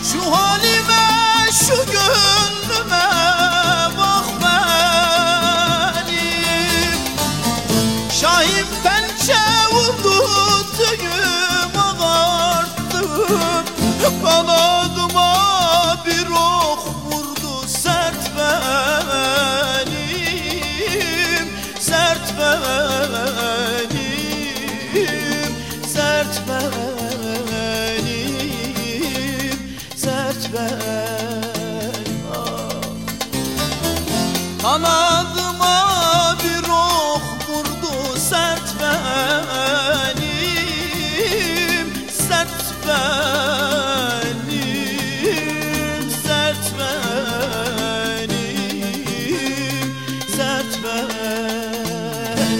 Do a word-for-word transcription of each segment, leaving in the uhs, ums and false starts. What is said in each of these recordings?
Şu halime, şu gönlüme bak benim. Şahin pençe vurdu, tüyüm ağarttım. Kanadıma bir ok vurdu sert benim, sert benim, sert benim, sert benim. Ah. Kanadıma bir ok vurdu sert benim, sert benim, sert benim, sert benim.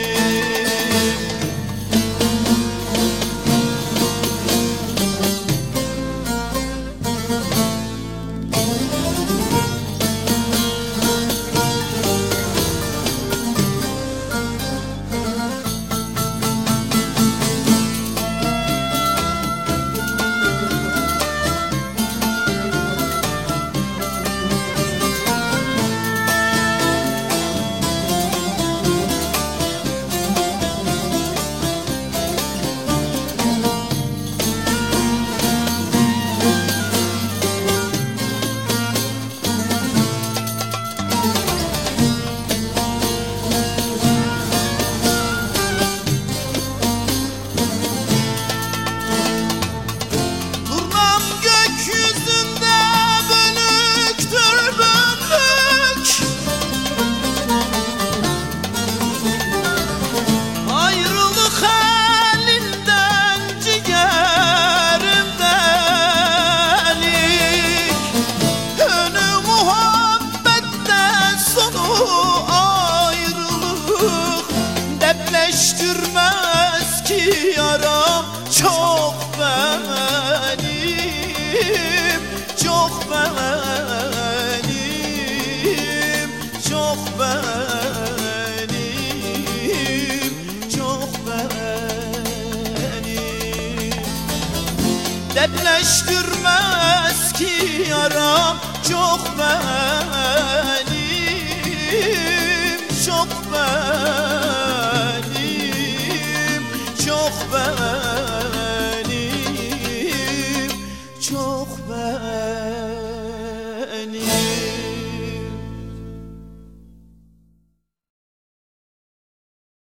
Depreştirmez ki yaram çok benim, çok benim, çok benim, çok benim. Depreştirmez ki yaram çok benim, çok benim, çok benim.